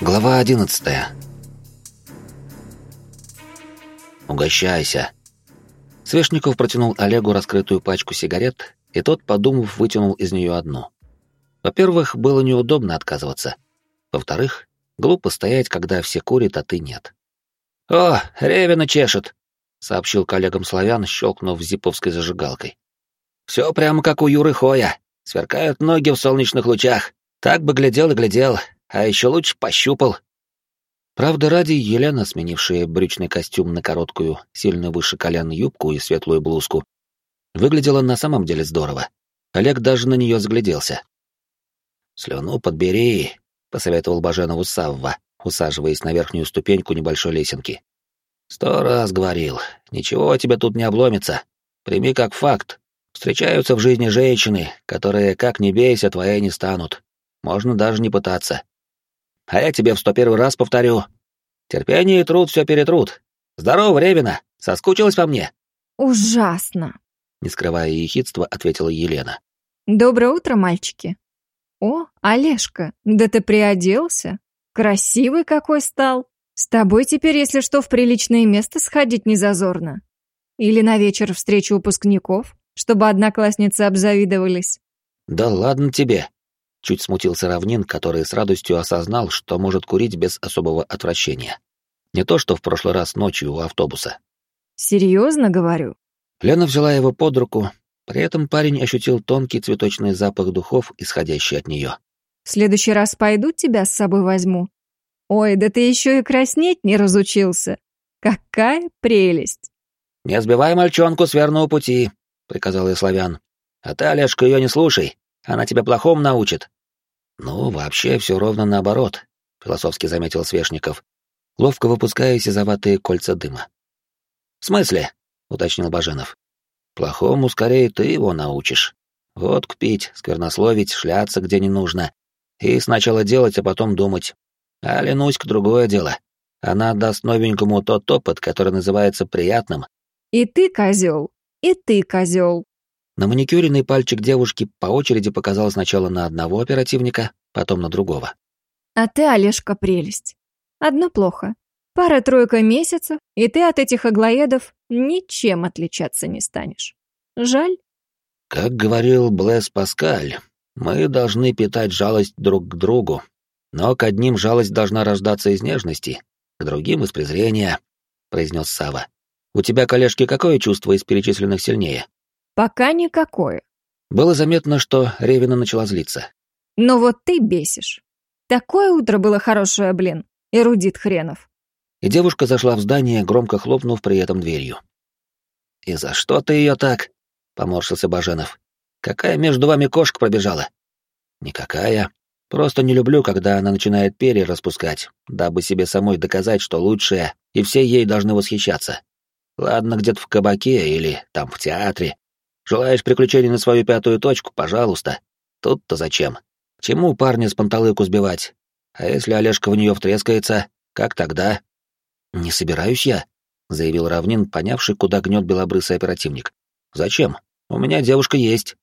Глава 11. «Угощайся». Свешников протянул Олегу раскрытую пачку сигарет, и тот, подумав, вытянул из нее одну. Во-первых, было неудобно отказываться. Во-вторых, глупо стоять, когда все курят, а ты нет. «О, Ревина чешет», — сообщил коллегам славян, щелкнув зиповской зажигалкой. «Все прямо как у Юры Хоя. Сверкают ноги в солнечных лучах. Так бы глядел и глядел, а еще лучше пощупал». Правда, ради Елена, сменившая брючный костюм на короткую, сильно выше колен юбку и светлую блузку, выглядела на самом деле здорово. Олег даже на нее загляделся. «Слюну подбери», — посоветовал Баженову Савва, усаживаясь на верхнюю ступеньку небольшой лесенки. «100 раз говорил, ничего тебе тут не обломится. Прими как факт. Встречаются в жизни женщины, которые, как ни бейся, твоей не станут. Можно даже не пытаться. А я тебе в 101 раз повторю. Терпение и труд все перетрут. Здорово, Ревина, соскучилась по мне?» «Ужасно!» Не скрывая ехидства, ответила Елена. «Доброе утро, мальчики!» «О, Олежка, да ты приоделся? Красивый какой стал! С тобой теперь, если что, в приличное место сходить не зазорно. Или на вечер встречи выпускников, чтобы одноклассницы обзавидовались». «Да ладно тебе!» Чуть смутился Равнин, который с радостью осознал, что может курить без особого отвращения. Не то, что в прошлый раз ночью у автобуса. «Серьезно говорю?» Лена взяла его под руку, при этом парень ощутил тонкий цветочный запах духов, исходящий от нее. «В следующий раз пойду тебя с собой возьму. Ой, да ты еще и краснеть не разучился. Какая прелесть!» «Не сбивай мальчонку с верного пути», — приказал ей Славян. «А ты, Олежка, ее не слушай, она тебя плохому научит». «Ну, вообще все ровно наоборот», — философски заметил Свешников, ловко выпуская сизоватые кольца дыма. «В смысле?» — уточнил Баженов. «Плохому скорее ты его научишь. Водку пить, сквернословить, шляться где не нужно. И сначала делать, а потом думать. А Ленуська другое дело. Она даст новенькому тот опыт, который называется приятным». «И ты козел, и ты козел». На маникюренный пальчик девушки по очереди показал сначала на одного оперативника, потом на другого. «А ты, Олежка, прелесть. Одно плохо. Пара-тройка месяцев, и ты от этих аглоедов ничем отличаться не станешь. Жаль?» Как говорил Блэс Паскаль, мы должны питать жалость друг к другу, но к одним жалость должна рождаться из нежности, к другим — из презрения, — произнес Сава. У тебя, коллежки, какое чувство из перечисленных сильнее? «Пока никакое. Было заметно, что Ревина начала злиться. Но вот ты бесишь. Такое утро было хорошее, блин, эрудит хренов». И девушка зашла в здание, громко хлопнув при этом дверью. «И за что ты ее так?» — поморщился Баженов. «Какая между вами кошка пробежала?» «Никакая. Просто не люблю, когда она начинает перья распускать, дабы себе самой доказать, что лучшая, и все ей должны восхищаться. Ладно, где-то в кабаке или там в театре. Желаешь приключений на свою пятую точку, пожалуйста. Тут-то зачем? К чему парня с панталыку сбивать? А если Олежка в нее втрескается, как тогда?» «Не собираюсь я», — заявил Равнин, понявший, куда гнет белобрысый оперативник. «Зачем? У меня девушка есть».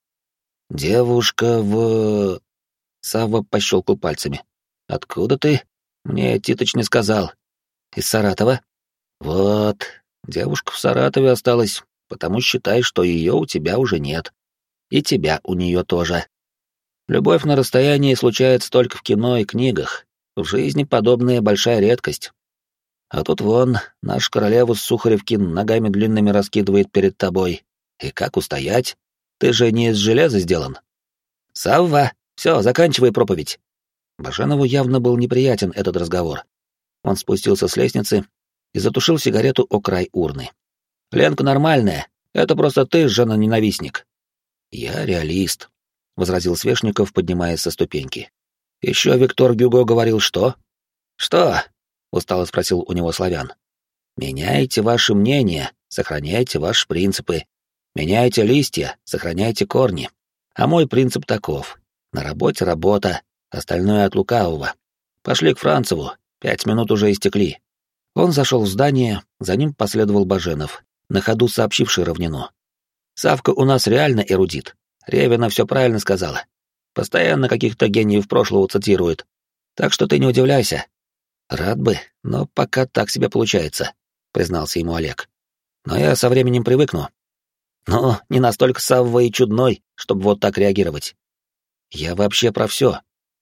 «Девушка в...» Савва пощелкал пальцами. «Откуда ты? Мне Титыч не сказал. Из Саратова?» «Вот, девушка в Саратове осталась, потому считай, что ее у тебя уже нет. И тебя у нее тоже. Любовь на расстоянии случается только в кино и книгах. В жизни подобная большая редкость. А тут вон, наш королеву с Сухаревкин ногами длинными раскидывает перед тобой. И как устоять? Ты же не из железа сделан». «Савва, все, заканчивай проповедь». Баженову явно был неприятен этот разговор. Он спустился с лестницы и затушил сигарету о край урны. «Ленка нормальная, это просто ты, жена-ненавистник». «Я реалист», — возразил Свешников, поднимаясь со ступеньки. «Еще Виктор Гюго говорил, что...» «Что?» — устало спросил у него Славян. «Меняйте ваши мнения, сохраняйте ваши принципы. Меняйте листья, сохраняйте корни. А мой принцип таков. На работе работа, остальное от лукавого. Пошли к Францеву, 5 минут уже истекли». Он зашел в здание, за ним последовал Баженов, на ходу сообщивший Равнину. «Савка у нас реально эрудит. Ревина все правильно сказала. Постоянно каких-то гениев прошлого цитирует. Так что ты не удивляйся. Рад бы, но пока так себе получается, признался ему Олег. Но я со временем привыкну. Но не настолько Савва и чудной, чтобы вот так реагировать. Я вообще про все.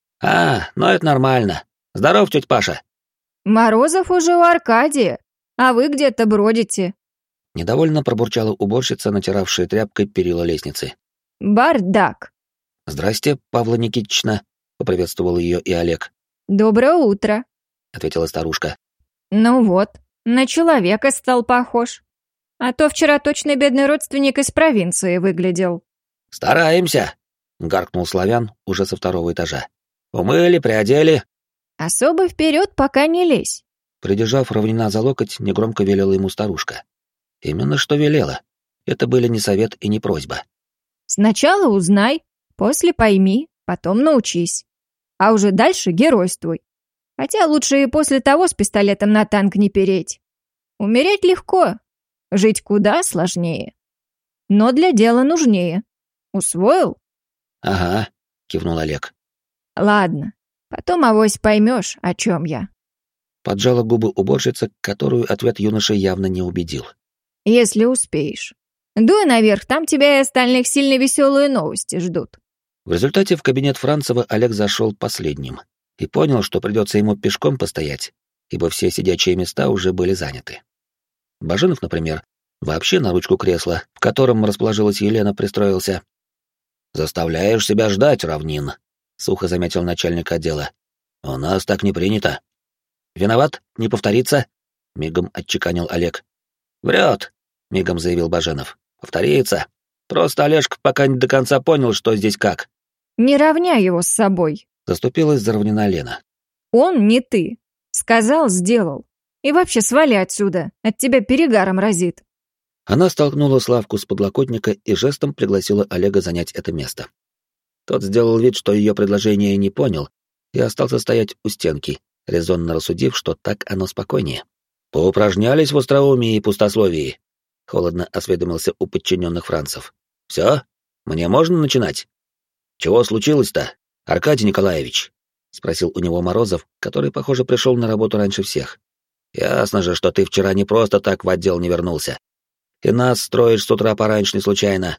Ну это нормально. Здоров, тетя Паша. Морозов уже у Аркадия, а вы где-то бродите. Недовольно пробурчала уборщица, натиравшая тряпкой перила лестницы. Бардак. «Здрасте, Павла Никитична», — поприветствовал ее и Олег. Доброе утро, ответила старушка. Ну вот, на человека стал похож. А то вчера точно бедный родственник из провинции выглядел. «Стараемся», — гаркнул славян уже со второго этажа. «Умыли, приодели». Особо вперед пока не лезь. Придержав Равнина за локоть, негромко велела ему старушка. Именно что велела. Это были не совет и не просьба. Сначала узнай, после пойми, потом научись. А уже дальше геройствуй. Хотя лучше и после того с пистолетом на танк не переть. Умереть легко, жить куда сложнее. Но для дела нужнее. Усвоил? «Ага», — кивнул Олег. Ладно, потом авось поймешь, о чем я. Поджала губы уборщица, которую ответ юноши явно не убедил. Если успеешь. Дуй наверх, там тебя и остальных сильно веселые новости ждут. В результате в кабинет Францева Олег зашел последним и понял, что придется ему пешком постоять, ибо все сидячие места уже были заняты. Баженов, например, вообще на ручку кресла, в котором расположилась Елена, пристроился. «Заставляешь себя ждать, Равнин», — сухо заметил начальник отдела. «У нас так не принято». «Виноват, не повторится», — мигом отчеканил Олег. «Врет», — мигом заявил Баженов. «Повторится. Просто Олежка пока не до конца понял, что здесь как». Не равняй его с собой. Заступилась за Равнина Лена. Он не ты. Сказал, сделал. И вообще свали отсюда, от тебя перегаром разит. Она столкнула Славку с подлокотника и жестом пригласила Олега занять это место. Тот сделал вид, что ее предложение не понял, и остался стоять у стенки, резонно рассудив, что так оно спокойнее. «Поупражнялись в остроумии и пустословии», — холодно осведомился у подчиненных Францев. «Все? Мне можно начинать?» «Чего случилось-то, Аркадий Николаевич?» — спросил у него Морозов, который, похоже, пришел на работу раньше всех. «Ясно же, что ты вчера не просто так в отдел не вернулся. И нас строишь с утра пораньше не случайно».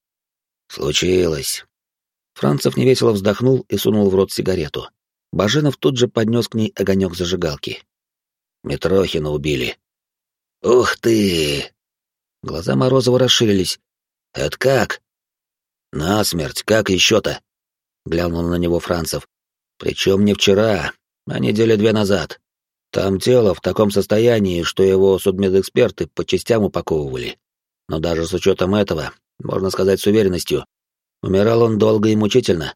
«Случилось». Францев невесело вздохнул и сунул в рот сигарету. Баженов тут же поднес к ней огонек зажигалки. «Митрохина убили». «Ух ты!» Глаза Морозова расширились. «Это как?» «Насмерть, как еще-то?» — глянул на него Францев. «Причем не вчера, а недели 2 назад. Там тело в таком состоянии, что его судмедэксперты по частям упаковывали. Но даже с учетом этого, можно сказать с уверенностью, умирал он долго и мучительно».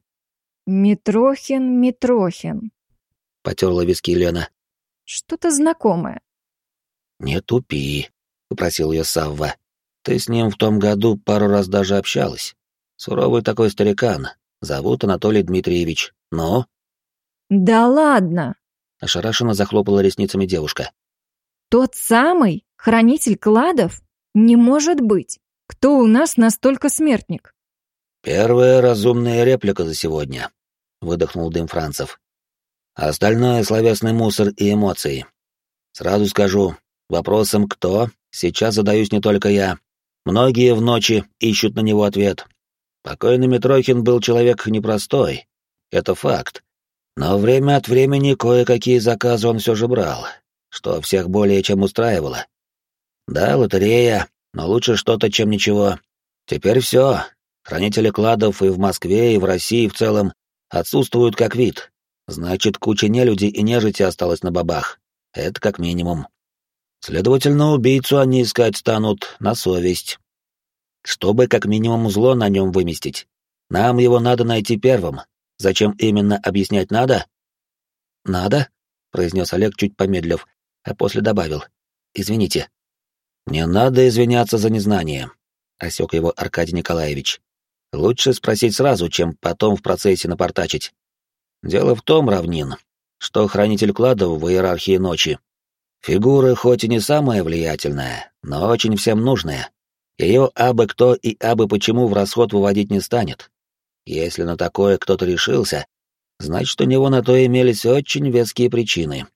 Митрохин. Потерла виски Лена. Что-то знакомое. «Не тупи», — попросил ее Савва. «Ты с ним в том году пару раз даже общалась. Суровый такой старикан. Зовут Анатолий Дмитриевич. Но...» Да ладно. Ошарашенно захлопала ресницами девушка. Тот самый хранитель кладов? Не может быть. Кто у нас настолько смертник? «Первая разумная реплика за сегодня», — выдохнул дым Францев. «Остальное — словесный мусор и эмоции. Сразу скажу, вопросом «кто» сейчас задаюсь не только я. Многие в ночи ищут на него ответ. Покойный Митрохин был человек непростой, это факт. Но время от времени кое-какие заказы он все же брал, что всех более чем устраивало. Да, лотерея, но лучше что-то, чем ничего. Теперь все. Хранители кладов и в Москве, и в России в целом отсутствуют как вид. Значит, куча нелюдей и нежити осталась на бабах. Это как минимум. Следовательно, убийцу они искать станут на совесть. Чтобы как минимум зло на нем выместить. Нам его надо найти первым. Зачем именно, объяснять надо? «Надо», — произнес Олег, чуть помедлив, а после добавил. «Извините». «Не надо извиняться за незнание», — осек его Аркадий Николаевич. «Лучше спросить сразу, чем потом в процессе напортачить. Дело в том, Равнин, что хранитель кладов в иерархии ночи. Фигура хоть и не самая влиятельная, но очень всем нужная. Ее абы кто и абы почему в расход выводить не станет. Если на такое кто-то решился, значит, у него на то имелись очень веские причины.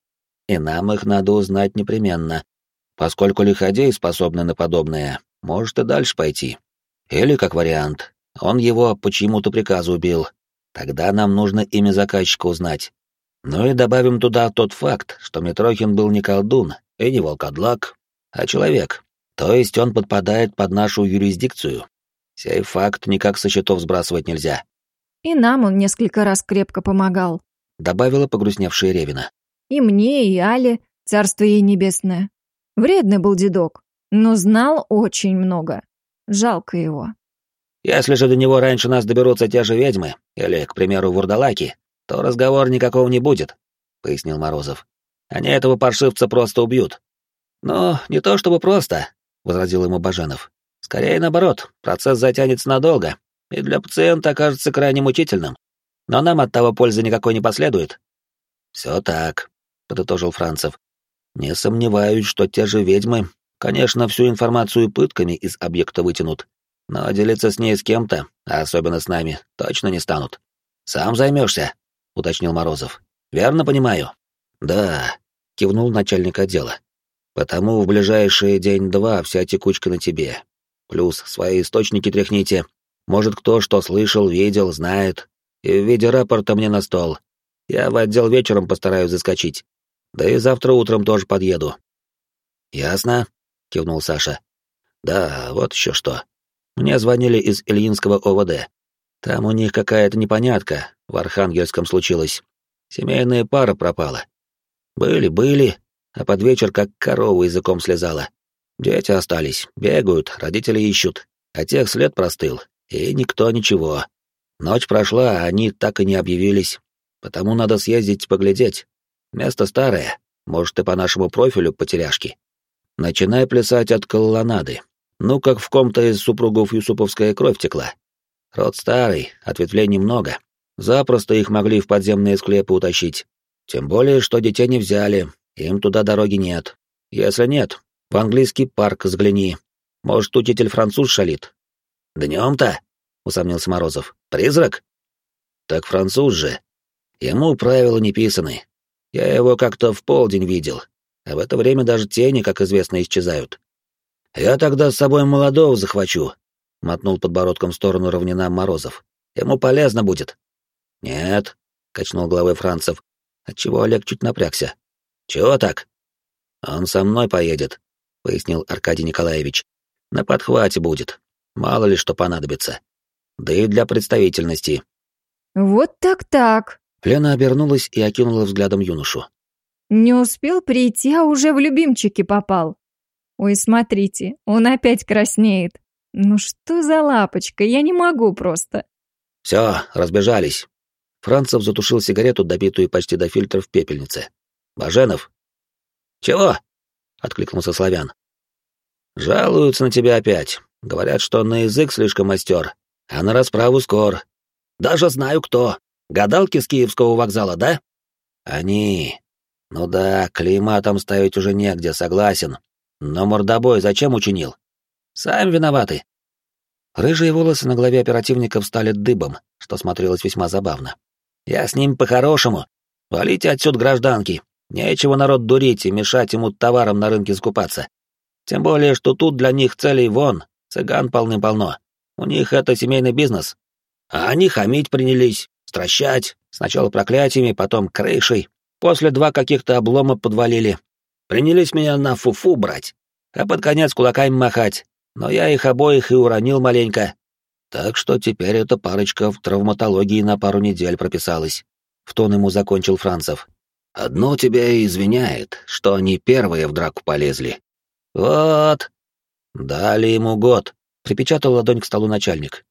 и нам их надо узнать непременно, поскольку лиходей, способный на подобное, может и дальше пойти. Или, как вариант, он его по чьему-то приказу убил. Тогда нам нужно имя заказчика узнать. Ну и добавим туда тот факт, что Митрохин был не колдун и не волкодлак, а человек. То есть он подпадает под нашу юрисдикцию. Сей факт никак со счетов сбрасывать нельзя. И нам он несколько раз крепко помогал. Добавила погрустневшая Ревина. И мне, и Але, царство ей небесное. Вредный был дедок, но знал очень много. Жалко его. Если же до него раньше нас доберутся те же ведьмы, или, к примеру, вурдалаки, то разговора никакого не будет, — пояснил Морозов. Они этого паршивца просто убьют. Ну, не то чтобы просто, — возразил ему Баженов. Скорее наоборот, процесс затянется надолго, и для пациента окажется крайне мучительным. Но нам от того пользы никакой не последует. Все так, — подытожил Францев. Не сомневаюсь, что те же ведьмы, конечно, всю информацию пытками из объекта вытянут, но делиться с ней с кем-то, а особенно с нами, точно не станут. Сам займешься, — уточнил Морозов. Верно понимаю? Да, — кивнул начальник отдела. Потому в ближайшие день-два вся текучка на тебе. Плюс свои источники тряхните. Может, кто что слышал, видел, знает. И в виде рапорта мне на стол. Я в отдел вечером постараюсь заскочить. Да и завтра утром тоже подъеду. Ясно, — кивнул Саша. Да, вот еще что. Мне звонили из Ильинского ОВД. Там у них какая-то непонятка в Архангельском случилась. Семейная пара пропала. Были, а под вечер как корова языком слезала. Дети остались, бегают, родители ищут, а тех след простыл, и никто ничего. Ночь прошла, а они так и не объявились. Потому надо съездить поглядеть. Место старое, может, и по нашему профилю потеряшки. Начинай плясать от колоннады. Ну, как в ком-то из супругов Юсуповская кровь текла. Род старый, ответвлений много. Запросто их могли в подземные склепы утащить. Тем более, что детей не взяли, им туда дороги нет. Если нет, в английский парк взгляни. Может, учитель француз шалит. Днем-то? — усомнился Морозов. Призрак? Так француз же. Ему правила не писаны. Я его как-то в полдень видел, а в это время даже тени, как известно, исчезают. Я тогда с собой молодого захвачу, — мотнул подбородком в сторону равнина Морозов. Ему полезно будет. Нет, — качнул головой Францев, отчего Олег чуть напрягся. Чего так? Он со мной поедет, — пояснил Аркадий Николаевич. На подхвате будет. Мало ли что понадобится. Да и для представительности. Вот так-так. Лена обернулась и окинула взглядом юношу. Не успел прийти, а уже в любимчики попал. Ой, смотрите, он опять краснеет. Ну что за лапочка, я не могу просто. Все, разбежались. Францев затушил сигарету, добитую почти до фильтра в пепельнице. Баженов. Чего? Откликнулся Славян. Жалуются на тебя опять. Говорят, что на язык слишком мастер, а на расправу скор. Даже знаю кто. Гадалки с Киевского вокзала, да? Они. Ну да, клейма там ставить уже негде, согласен. Но мордобой зачем учинил? Сами виноваты. Рыжие волосы на голове оперативника встали дыбом, что смотрелось весьма забавно. Я с ним по-хорошему. Валите отсюда, гражданки. Нечего народ дурить и мешать ему товаром на рынке скупаться. Тем более, что тут для них целей вон, цыган полным-полно. У них это семейный бизнес. А они хамить принялись, стращать, сначала проклятиями, потом крышей. После 2 каких-то облома подвалили. Принялись меня на фуфу брать, а под конец кулаками махать. Но я их обоих и уронил маленько. Так что теперь эта парочка в травматологии на пару недель прописалась. В тон ему закончил Францев. Одно тебя и извиняет, что они первые в драку полезли. Вот. Дали ему год, припечатал ладонь к столу начальник.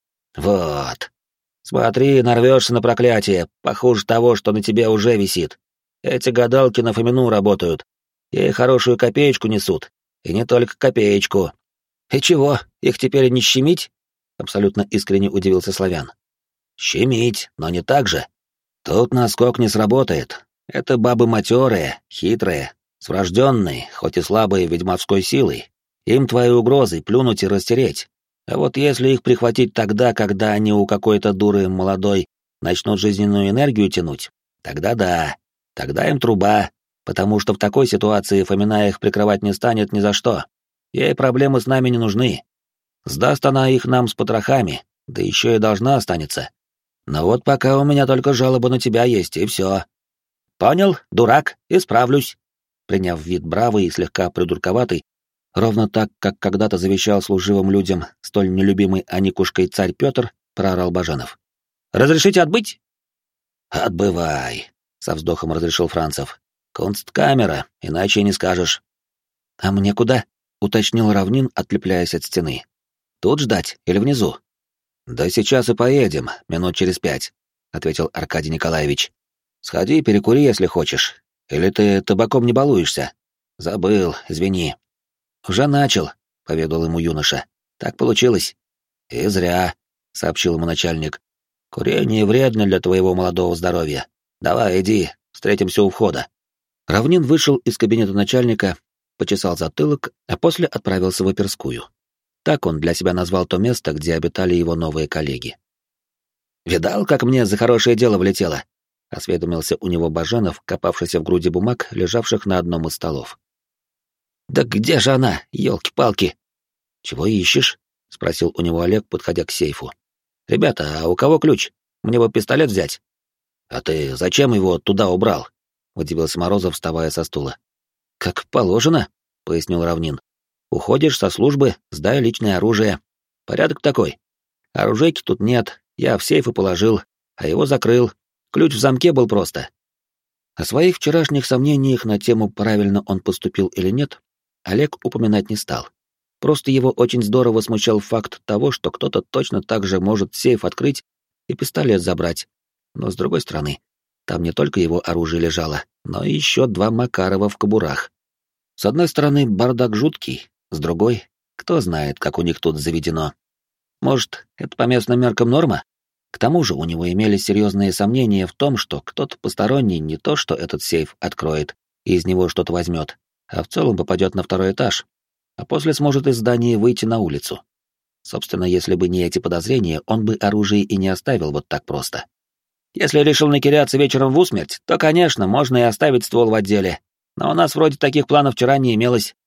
Вот. Смотри, нарвешься на проклятие, похуже того, что на тебе уже висит. Эти гадалки на Фомину работают. Ей хорошую копеечку несут. И не только копеечку. И чего, их теперь не щемить? Абсолютно искренне удивился Славян. Щемить, но не так же. Тут наскок не сработает. Это бабы матерые, хитрые, с врожденной, хоть и слабой ведьмовской силой. Им твои угрозы плюнуть и растереть. А вот если их прихватить тогда, когда они у какой-то дуры молодой начнут жизненную энергию тянуть, тогда да, тогда им труба. потому что в такой ситуации Фомина их прикрывать не станет ни за что. Ей проблемы с нами не нужны. Сдаст она их нам с потрохами, да еще и должна останется. Но вот пока у меня только жалоба на тебя есть, и все. Понял, дурак, исправлюсь. Приняв вид бравый и слегка придурковатый, ровно так, как когда-то завещал служивым людям столь нелюбимый Аникушкой царь Петр, проорал Баженов. «Разрешите отбыть?» «Отбывай», — со вздохом разрешил Францев. «Кунсткамера, иначе не скажешь». «А мне куда?» — уточнил Равнин, отлепляясь от стены. «Тут ждать или внизу?» «Да сейчас и поедем, минут через 5», — ответил Аркадий Николаевич. «Сходи, перекури, если хочешь. Или ты табаком не балуешься?» «Забыл, извини». «Уже начал», — поведал ему юноша. «Так получилось». «И зря», — сообщил ему начальник. «Курение вредно для твоего молодого здоровья. Давай, иди, встретимся у входа». Равнин вышел из кабинета начальника, почесал затылок, а после отправился в оперскую. Так он для себя назвал то место, где обитали его новые коллеги. «Видал, как мне за хорошее дело влетело?» — осведомился у него Баженов, копавшийся в груди бумаг, лежавших на одном из столов. «Да где же она, елки-палки?» «Чего ищешь?» — спросил у него Олег, подходя к сейфу. «Ребята, а у кого ключ? Мне бы пистолет взять». «А ты зачем его туда убрал?» — удивился Морозов, вставая со стула. «Как положено», — пояснил Равнин. «Уходишь со службы, сдай личное оружие. Порядок такой. Оружейки тут нет, я в сейф и положил, а его закрыл. Ключ в замке был просто». О своих вчерашних сомнениях на тему, правильно он поступил или нет, Олег упоминать не стал. Просто его очень здорово смущал факт того, что кто-то точно так же может сейф открыть и пистолет забрать. Но с другой стороны, там не только его оружие лежало, но и еще 2 Макарова в кобурах. С одной стороны, бардак жуткий, с другой, кто знает, как у них тут заведено. Может, это по местным меркам норма? К тому же у него имелись серьезные сомнения в том, что кто-то посторонний не то что этот сейф откроет и из него что-то возьмет, а в целом попадет на 2-й этаж, а после сможет из здания выйти на улицу. Собственно, если бы не эти подозрения, он бы оружие и не оставил вот так просто. Если решил накиряться вечером в усмерть, то, конечно, можно и оставить ствол в отделе. Но у нас вроде таких планов вчера не имелось.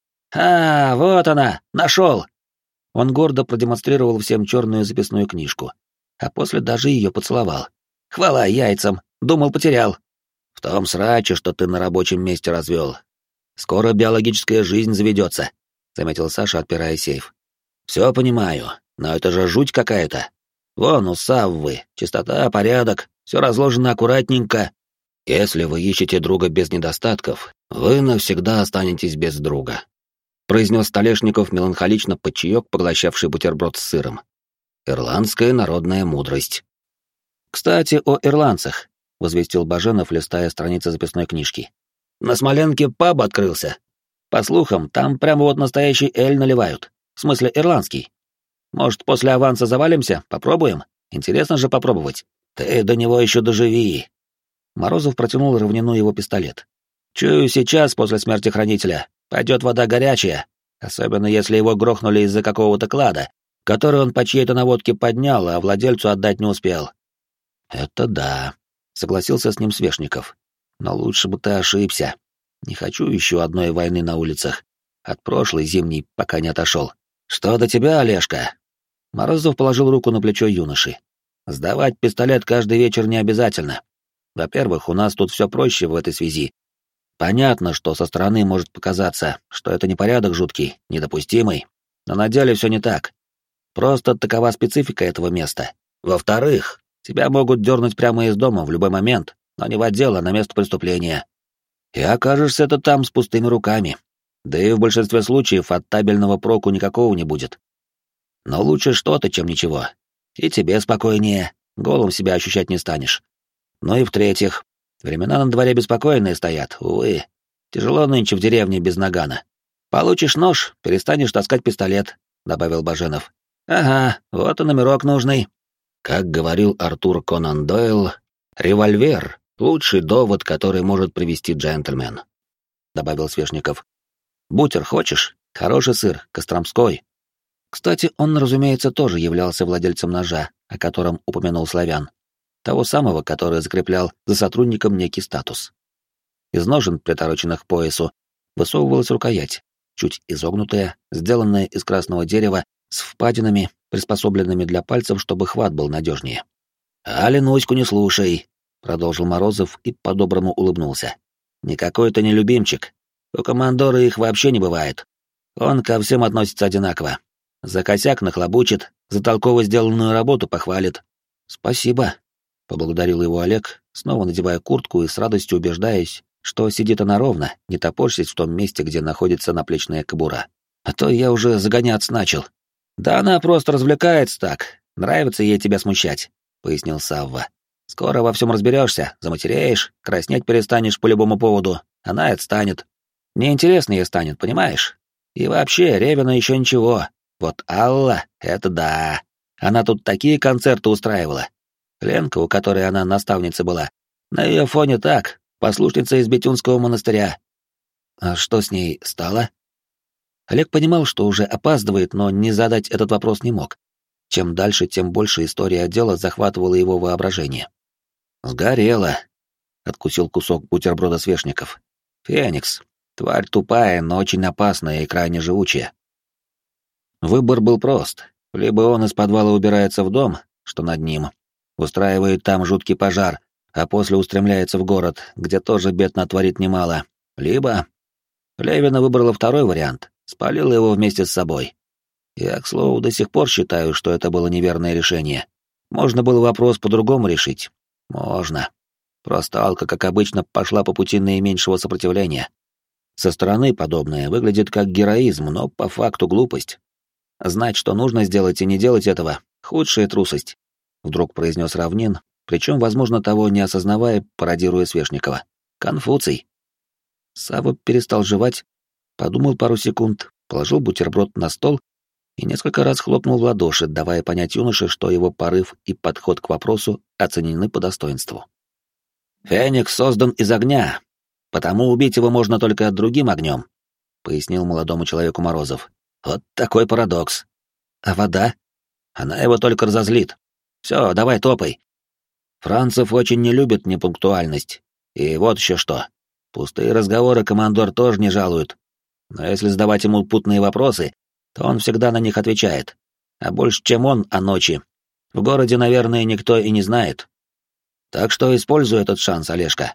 А, вот она, нашел! Он гордо продемонстрировал всем черную записную книжку, а после даже ее поцеловал. Хвала яйцам, думал, потерял. В том сраче, что ты на рабочем месте развел. Скоро биологическая жизнь заведется, заметил Саша, отпирая сейф. Все понимаю, но это же жуть какая-то. Вон у Саввы чистота, порядок, все разложено аккуратненько. Если вы ищете друга без недостатков, вы навсегда останетесь без друга, произнес Столешников, меланхолично под чаек, поглощавший бутерброд с сыром. Ирландская народная мудрость. Кстати, о ирландцах, возвестил Баженов, листая страницы записной книжки. На Смоленке паб открылся. По слухам, там прямо вот настоящий эль наливают. В смысле, ирландский. Может, после аванса завалимся? Попробуем? Интересно же попробовать. Ты до него еще доживи. Морозов протянул Равнину его пистолет. Чую, сейчас, после смерти хранителя, пойдет вода горячая, особенно если его грохнули из-за какого-то клада, который он по чьей-то наводке поднял, а владельцу отдать не успел. Это да, согласился с ним Свешников. Но лучше бы ты ошибся. Не хочу еще одной войны на улицах. От прошлой зимней пока не отошел. Что до тебя, Олежка? Морозов положил руку на плечо юноши. Сдавать пистолет каждый вечер не обязательно. Во-первых, у нас тут все проще в этой связи. Понятно, что со стороны может показаться, что это непорядок жуткий, недопустимый, но на деле все не так. Просто такова специфика этого места. Во-вторых, тебя могут дернуть прямо из дома в любой момент, но не в отдел, а на место преступления. И окажешься ты там с пустыми руками. Да и в большинстве случаев от табельного проку никакого не будет. Но лучше что-то, чем ничего. И тебе спокойнее, голым себя ощущать не станешь. Ну и в-третьих, времена на дворе беспокойные стоят, увы. Тяжело нынче в деревне без нагана. Получишь нож, перестанешь таскать пистолет, добавил Баженов. Ага, вот и номерок нужный. Как говорил Артур Конан Дойл, револьвер — лучший довод, который может привести джентльмен, добавил Свешников. Бутер хочешь? Хороший сыр, костромской. Кстати, он, разумеется, тоже являлся владельцем ножа, о котором упомянул Славян. Того самого, который закреплял за сотрудником некий статус. Из ножен, притороченных к поясу, высовывалась рукоять, чуть изогнутая, сделанная из красного дерева, с впадинами, приспособленными для пальцев, чтобы хват был надежнее. «А Ленуську не слушай», — продолжил Морозов и по-доброму улыбнулся. «Никакой ты не любимчик. У командора их вообще не бывает. Он ко всем относится одинаково. За косяк нахлобучит, за толково сделанную работу похвалит». «Спасибо», — поблагодарил его Олег, снова надевая куртку и с радостью убеждаясь, что сидит она ровно, не топорщись в том месте, где находится наплечная кобура. «А то я уже загоняться начал». «Да она просто развлекается так. Нравится ей тебя смущать», — пояснил Савва. «Скоро во всем разберешься, заматереешь, краснеть перестанешь по любому поводу, она и отстанет. Неинтересно ей станет, понимаешь? И вообще, Ревина еще ничего. Вот Алла — это да. Она тут такие концерты устраивала. Ленка, у которой она наставница была, на ее фоне так, послушница из Бетюнского монастыря». «А что с ней стало?» Олег понимал, что уже опаздывает, но не задать этот вопрос не мог. Чем дальше, тем больше история дела захватывала его воображение. «Сгорела», — откусил кусок бутерброда Свешников. «Феникс. Тварь тупая, но очень опасная и крайне живучая». Выбор был прост. Либо он из подвала убирается в дом, что над ним, устраивает там жуткий пожар, а после устремляется в город, где тоже бед натворит немало, либо... Левина выбрала второй вариант, спалила его вместе с собой. Я, к слову, до сих пор считаю, что это было неверное решение. Можно было вопрос по-другому решить. Можно. Просто Алка, как обычно, пошла по пути наименьшего сопротивления. Со стороны подобное выглядит как героизм, но по факту глупость. Знать, что нужно сделать и не делать этого — худшая трусость, — вдруг произнес Равнин, причем, возможно, того не осознавая, пародируя Свешникова. Конфуций. Савва перестал жевать, подумал пару секунд, положил бутерброд на стол и несколько раз хлопнул в ладоши, давая понять юноше, что его порыв и подход к вопросу оценены по достоинству. «Феникс создан из огня, потому убить его можно только другим огнем», — пояснил молодому человеку Морозов. «Вот такой парадокс. А вода? Она его только разозлит. Все, давай топай. Францев очень не любит непунктуальность. И вот еще что. Пустые разговоры командор тоже не жалует. Но если задавать ему путные вопросы, то он всегда на них отвечает. А больше, чем он, о ночи. В городе, наверное, никто и не знает. Так что используй этот шанс, Олежка».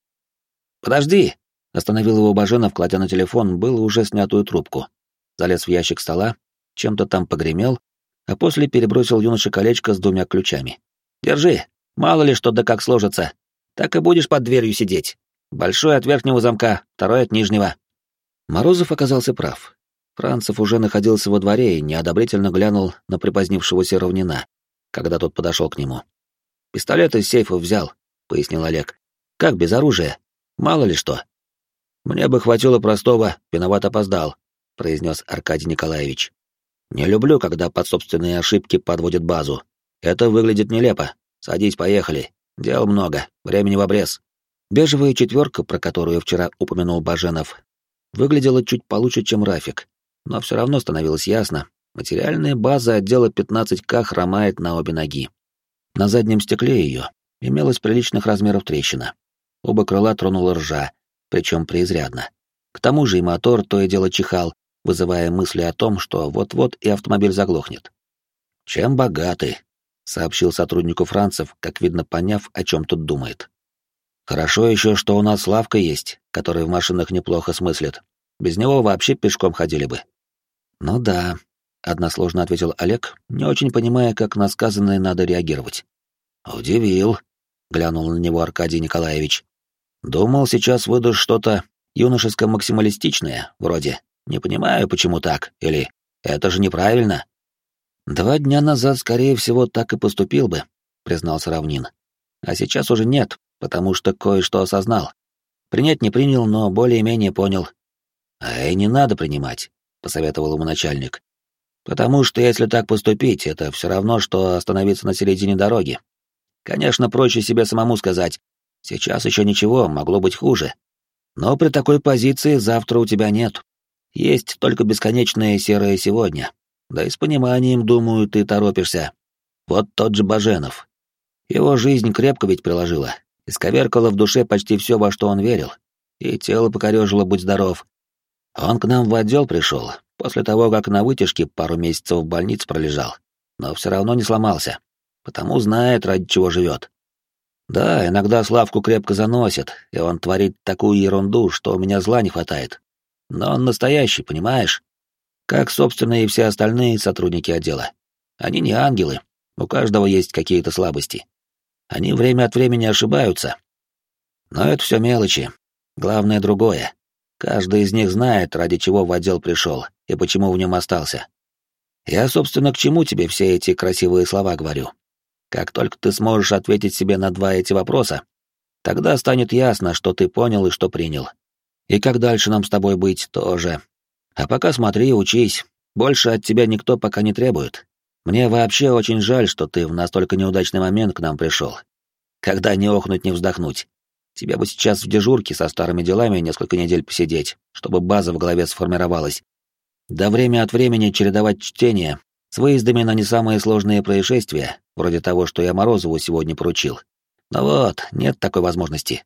«Подожди!» — остановил его Баженов, кладя на телефон, было уже снятую трубку. Залез в ящик стола, чем-то там погремел, а после перебросил юноше колечко с 2 ключами. «Держи, мало ли что да как сложится. Так и будешь под дверью сидеть. Большой от верхнего замка, второй от нижнего». Морозов оказался прав. Францев уже находился во дворе и неодобрительно глянул на припозднившегося Равнина, когда тот подошел к нему. «Пистолет из сейфа взял», — пояснил Олег. «Как без оружия? Мало ли что». «Мне бы хватило простого, виноват опоздал», — произнес Аркадий Николаевич. «Не люблю, когда под собственные ошибки подводят базу. Это выглядит нелепо. Садись, поехали. Дел много, времени в обрез». Бежевая 4, про которую вчера упомянул Баженов, выглядела чуть получше, чем Рафик, но все равно становилось ясно, материальная база отдела 15К хромает на обе ноги. На заднем стекле ее имелась приличных размеров трещина. Оба крыла тронула ржа, причем преизрядно. К тому же и мотор то и дело чихал, вызывая мысли о том, что вот-вот и автомобиль заглохнет. «Чем богаты?» — сообщил сотруднику Францев, как видно, поняв, о чем тут думает. «Хорошо еще, что у нас Славка есть, который в машинах неплохо смыслит. Без него вообще пешком ходили бы». «Ну да», — односложно ответил Олег, не очень понимая, как на сказанное надо реагировать. «Удивил», — глянул на него Аркадий Николаевич. «Думал, сейчас выдашь что-то юношеско-максималистичное, вроде «не понимаю, почему так» или «это же неправильно». 2 дня назад, скорее всего, так и поступил бы», — признался Равнин. «А сейчас уже нет, потому что кое-что осознал. Принять не принял, но более-менее понял». «А и не надо принимать», — посоветовал ему начальник. «Потому что если так поступить, это все равно, что остановиться на середине дороги. Конечно, проще себе самому сказать, сейчас еще ничего, могло быть хуже. Но при такой позиции завтра у тебя нет. Есть только бесконечное серое сегодня. Да и с пониманием, думаю, ты торопишься. Вот тот же Баженов. Его жизнь крепко ведь приложила, исковеркала в душе почти все, во что он верил. и тело покорежило, будь здоров. Он к нам в отдел пришел, после того, как на вытяжке пару месяцев в больнице пролежал, но все равно не сломался, потому знает, ради чего живет. Да, иногда Славку крепко заносит, и он творит такую ерунду, что у меня зла не хватает. Но он настоящий, понимаешь? Как, собственно, и все остальные сотрудники отдела. Они не ангелы, у каждого есть какие-то слабости. Они время от времени ошибаются. Но это все мелочи. Главное другое. Каждый из них знает, ради чего в отдел пришел и почему в нем остался. Я, собственно, к чему тебе все эти красивые слова говорю? Как только ты сможешь ответить себе на два эти вопроса, тогда станет ясно, что ты понял и что принял. И как дальше нам с тобой быть тоже. А пока смотри, учись. Больше от тебя никто пока не требует. Мне вообще очень жаль, что ты в настолько неудачный момент к нам пришел. Когда не охнуть, не вздохнуть. Тебе бы сейчас в дежурке со старыми делами несколько недель посидеть, чтобы база в голове сформировалась. Да время от времени чередовать чтение с выездами на не самые сложные происшествия, вроде того, что я Морозову сегодня поручил. Но вот, нет такой возможности.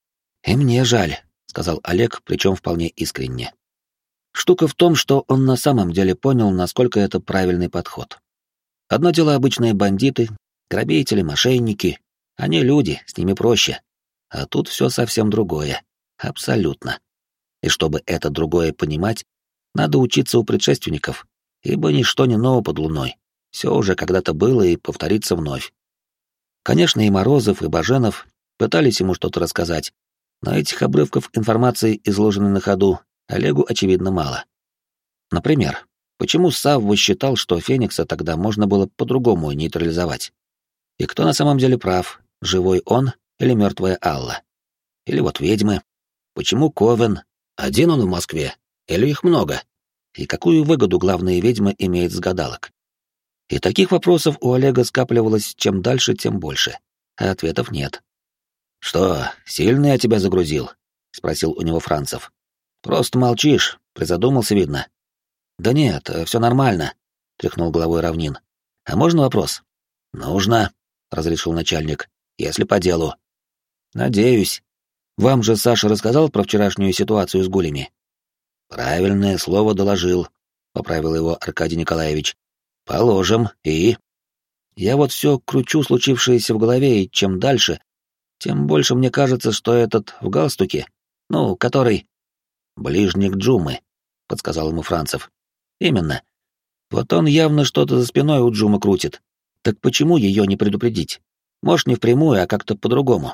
«И мне жаль», — сказал Олег, причем вполне искренне. Штука в том, что он на самом деле понял, насколько это правильный подход. Одно дело обычные бандиты, грабители, мошенники. Они люди, с ними проще. А тут все совсем другое. Абсолютно. И чтобы это другое понимать, надо учиться у предшественников, ибо ничто не ново под луной. Все уже когда-то было и повторится вновь. Конечно, и Морозов, и Баженов пытались ему что-то рассказать, но этих обрывков информации, изложенной на ходу, Олегу, очевидно, мало. Например, почему Савва считал, что Феникса тогда можно было по-другому нейтрализовать? И кто на самом деле прав, живой он или мертвая Алла? Или вот ведьмы? Почему Ковен? Один он в Москве? Или их много? И какую выгоду главная ведьма имеет с гадалок? И таких вопросов у Олега скапливалось чем дальше, тем больше, а ответов нет. «Что, сильно я тебя загрузил?» — спросил у него Францев. «Просто молчишь, призадумался, видно». «Да нет, все нормально», — тряхнул головой Равнин. «А можно вопрос?» «Нужно», — разрешил начальник, — «если по делу». «Надеюсь. Вам же Саша рассказал про вчерашнюю ситуацию с гулями?» «Правильное слово доложил», — поправил его Аркадий Николаевич. «Положим, и...» «Я вот все кручу случившееся в голове, и чем дальше, тем больше мне кажется, что этот в галстуке, который...» «Ближник Джумы», — подсказал ему Францев. «Именно. Вот он явно что-то за спиной у Джумы крутит. Так почему ее не предупредить? Может, не впрямую, а как-то по-другому?»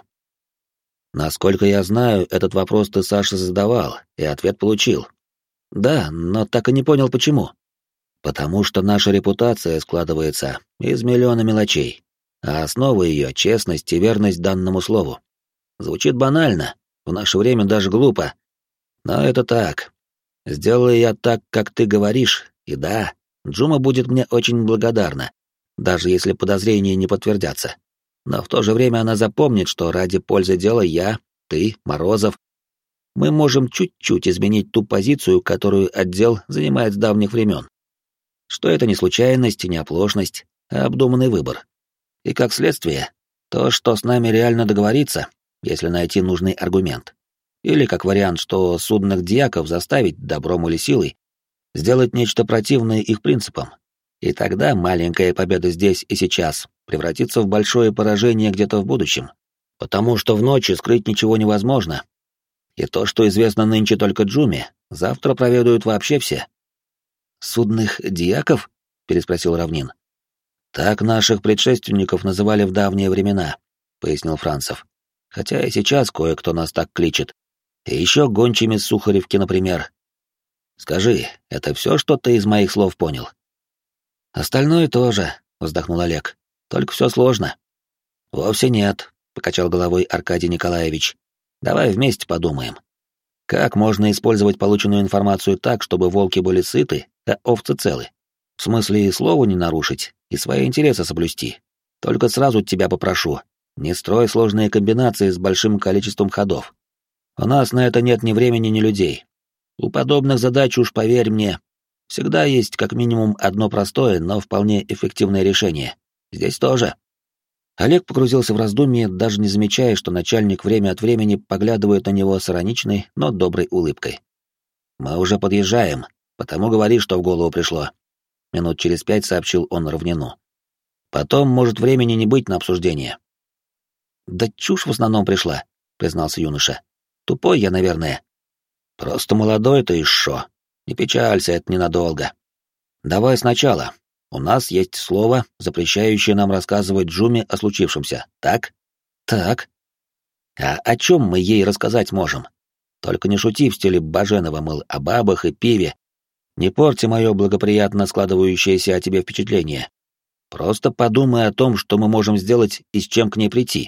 «Насколько я знаю, этот вопрос ты Саше задавал, и ответ получил». «Да, но так и не понял, почему». «Потому что наша репутация складывается из миллиона мелочей, а основа ее — честность и верность данному слову. Звучит банально, в наше время даже глупо, но это так. Сделаю я так, как ты говоришь, и да, Джума будет мне очень благодарна, даже если подозрения не подтвердятся. Но в то же время она запомнит, что ради пользы дела я, ты, Морозов, мы можем чуть-чуть изменить ту позицию, которую отдел занимает с давних времен. Что это не случайность и не оплошность, а обдуманный выбор. И как следствие, то, что с нами реально договориться, если найти нужный аргумент. Или как вариант, что судных дьяков заставить, добром или силой, сделать нечто противное их принципам. И тогда маленькая победа здесь и сейчас превратится в большое поражение где-то в будущем. Потому что в ночи скрыть ничего невозможно. И то, что известно нынче только Джуме, завтра проведают вообще все. «Судных дьяков?» — переспросил Равнин. «Так наших предшественников называли в давние времена», — пояснил Францев. «Хотя и сейчас кое-кто нас так кличет. И еще гончими с Сухаревки, например. Скажи, это все, что ты из моих слов понял?» «Остальное тоже», — вздохнул Олег. «Только все сложно». «Вовсе нет», — покачал головой Аркадий Николаевич. «Давай вместе подумаем. Как можно использовать полученную информацию так, чтобы волки были сыты, а овцы целы? В смысле, и слова не нарушить, и свои интересы соблюсти. Только сразу тебя попрошу, не строй сложные комбинации с большим количеством ходов. У нас на это нет ни времени, ни людей. У подобных задач, уж поверь мне, всегда есть как минимум одно простое, но вполне эффективное решение. Здесь тоже». Олег погрузился в раздумье, даже не замечая, что начальник время от времени поглядывает на него с ироничной, но доброй улыбкой. «Мы уже подъезжаем, потому говори, что в голову пришло», — минут через 5 сообщил он Равнину. «Потом может времени не быть на обсуждение». «Да чушь в основном пришла», — признался юноша. «Тупой я, наверное». «Просто молодой ты и шо. Не печалься, это ненадолго. Давай сначала. У нас есть слово, запрещающее нам рассказывать Джуме о случившемся, так?» «Так». «А о чем мы ей рассказать можем? Только не шути в стиле Баженова, мол, о бабах и пиве. Не порти мое благоприятно складывающееся о тебе впечатление. Просто подумай о том, что мы можем сделать и с чем к ней прийти».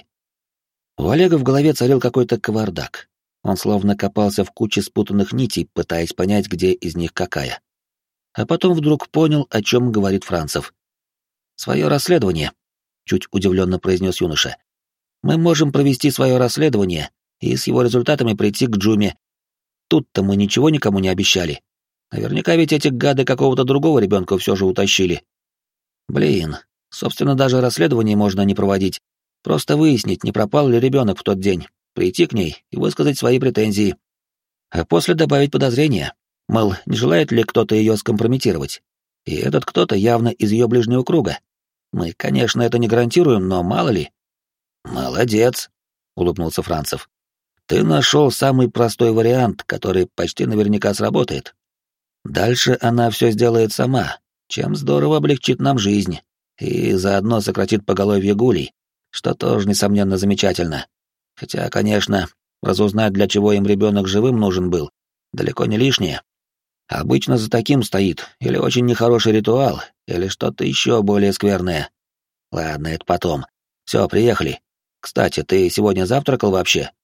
У Олега в голове царил какой-то кавардак. Он словно копался в куче спутанных нитей, пытаясь понять, где из них какая. А потом вдруг понял, о чем говорит Францев. «Свое расследование», — чуть удивленно произнес юноша. «Мы можем провести свое расследование и с его результатами прийти к Джуме. Тут-то мы ничего никому не обещали. Наверняка ведь эти гады какого-то другого ребенка все же утащили. Блин, собственно, даже расследование можно не проводить. Просто выяснить, не пропал ли ребенок в тот день, прийти к ней и высказать свои претензии. А после добавить подозрения. Мол, не желает ли кто-то ее скомпрометировать? И этот кто-то явно из ее ближнего круга. Мы, конечно, это не гарантируем, но мало ли. «Молодец», — улыбнулся Францев. «Ты нашел самый простой вариант, который почти наверняка сработает. Дальше она все сделает сама, чем здорово облегчит нам жизнь, и заодно сократит поголовье гулей, что тоже, несомненно, замечательно. Хотя, конечно, разузнать, для чего им ребенок живым нужен был, далеко не лишнее. Обычно за таким стоит или очень нехороший ритуал, или что-то еще более скверное. Ладно, это потом. Все, приехали. Кстати, ты сегодня завтракал вообще?»